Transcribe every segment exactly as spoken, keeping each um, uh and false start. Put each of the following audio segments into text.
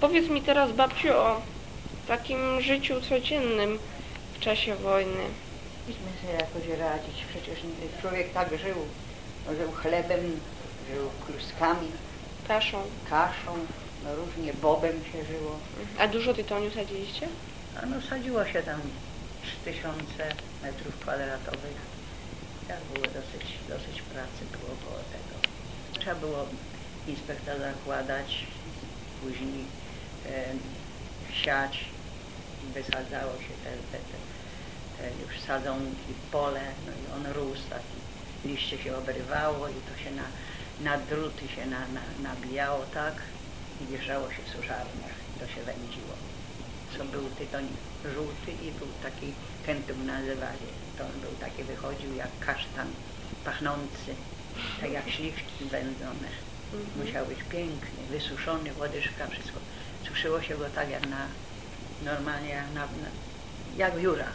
Powiedz mi teraz, babciu, o takim życiu codziennym w czasie wojny. Myśmy sobie jakoś radzić. Przecież człowiek tak żył. Żył chlebem, żył kluskami, Kaszą. kaszą, no różnie bobem się żyło. A dużo tytoniu sadziliście? A no sadziło się tam trzy tysiące metrów kwadratowych. Tak było dosyć, dosyć pracy było koło tego. Trzeba było inspektora zakładać, później e, siać, wysadzało się te, te, te, te już sadzonki, pole, no i on rósł taki, liście się obrywało i to się na, na druty się na, na, nabijało tak i wieszało się w suszarniach i to się wędziło. Co był tytoń żółty i był taki, kentum nazywali, to on był taki, wychodził jak kasztan pachnący, tak jak śliwki wędzone. Mhm. Musiał być piękny, wysuszony, łodyżka, wszystko. Suszyło się go tak jak na, normalnie jak na, na jak wióra.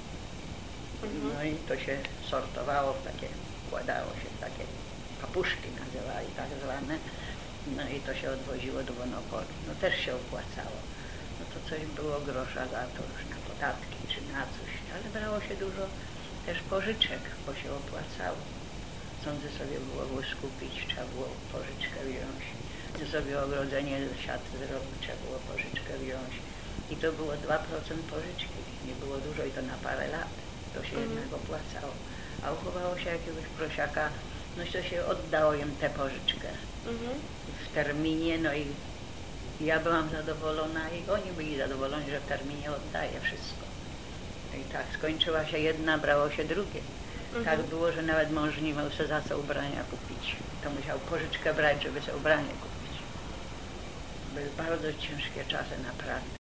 Mhm. No i to się sortowało w takie, wkładało się w takie papuszki nazywali tak zwane. No i to się odwoziło do Monopolu. No też się opłacało. No to coś było grosza za to już na podatki czy na coś, ale brało się dużo też pożyczek, bo się opłacało. Sądzę sobie było go skupić, trzeba było pożyczkę wziąć. Sobie ogrodzenie siat zrobić, trzeba było pożyczkę wziąć. I to było dwa procent pożyczki. Nie było dużo i to na parę lat. To się mm. jednak opłacało. A uchowało się jakiegoś prosiaka, no i to się oddało im tę pożyczkę. Mm-hmm. W terminie, no i ja byłam zadowolona i oni byli zadowoleni, że w terminie oddaję wszystko. I tak skończyła się jedna, brało się drugie. Mhm. Tak było, że nawet mąż nie miał sobie za co ubrania kupić. To musiał pożyczkę brać, żeby sobie ubranie kupić. Były bardzo ciężkie czasy, naprawdę.